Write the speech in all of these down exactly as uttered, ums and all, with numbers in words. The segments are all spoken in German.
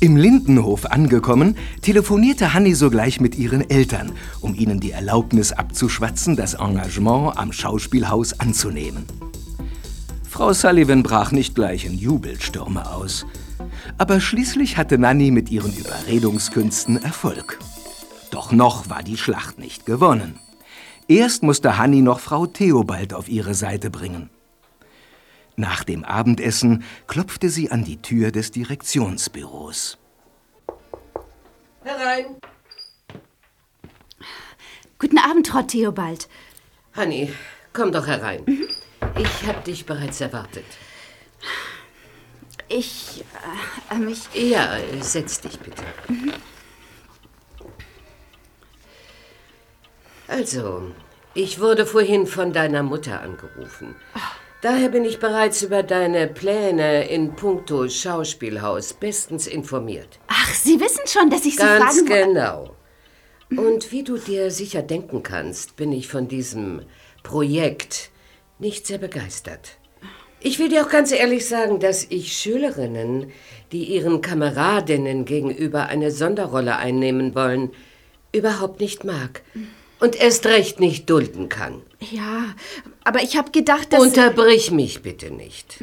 Im Lindenhof angekommen, telefonierte Hanni sogleich mit ihren Eltern, um ihnen die Erlaubnis abzuschwatzen, das Engagement am Schauspielhaus anzunehmen. Frau Sullivan brach nicht gleich in Jubelstürme aus. Aber schließlich hatte Nanny mit ihren Überredungskünsten Erfolg. Doch noch war die Schlacht nicht gewonnen. Erst musste Hanni noch Frau Theobald auf ihre Seite bringen. Nach dem Abendessen klopfte sie an die Tür des Direktionsbüros. Herein! Guten Abend, Frau Theobald. Hanni, komm doch herein. Mhm. Ich habe dich bereits erwartet. Ich, äh, mich... Ja, setz dich bitte. Mhm. Also, ich wurde vorhin von deiner Mutter angerufen. Ach. Daher bin ich bereits über deine Pläne in puncto Schauspielhaus bestens informiert. Ach, Sie wissen schon, dass ich Sie Ganz fragen... Ganz genau. Und wie du dir sicher denken kannst, bin ich von diesem Projekt nicht sehr begeistert. Ich will dir auch ganz ehrlich sagen, dass ich Schülerinnen, die ihren Kameradinnen gegenüber eine Sonderrolle einnehmen wollen, überhaupt nicht mag. Und erst recht nicht dulden kann. Ja, aber ich habe gedacht, dass... Unterbrich mich bitte nicht.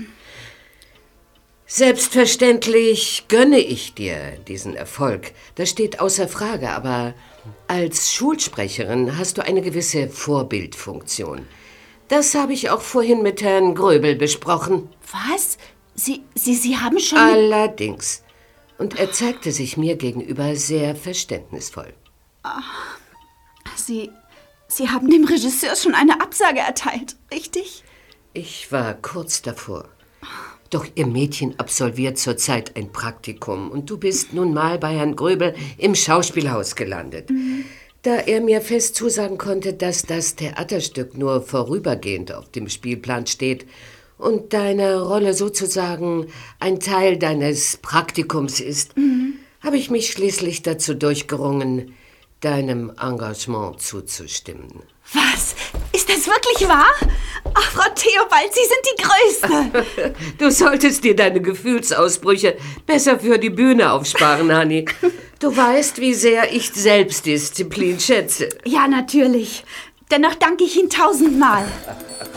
Selbstverständlich gönne ich dir diesen Erfolg. Das steht außer Frage, aber als Schulsprecherin hast du eine gewisse Vorbildfunktion. Das habe ich auch vorhin mit Herrn Gröbel besprochen. Was? Sie, Sie, Sie haben schon... Allerdings. Und er zeigte sich mir gegenüber sehr verständnisvoll. Ach. Sie, Sie haben dem Regisseur schon eine Absage erteilt, richtig? Ich war kurz davor. Doch Ihr Mädchen absolviert zurzeit ein Praktikum und du bist nun mal bei Herrn Gröbel im Schauspielhaus gelandet. Mhm. Da er mir fest zusagen konnte, dass das Theaterstück nur vorübergehend auf dem Spielplan steht und deine Rolle sozusagen ein Teil deines Praktikums ist, mhm. habe ich mich schließlich dazu durchgerungen, deinem Engagement zuzustimmen. Was? Ist das wirklich wahr? Ach, Frau Theobald, Sie sind die Größte. Du solltest dir deine Gefühlsausbrüche besser für die Bühne aufsparen, Hanni. Du weißt, wie sehr ich Selbstdisziplin schätze. Ja, natürlich. Dennoch danke ich Ihnen tausendmal.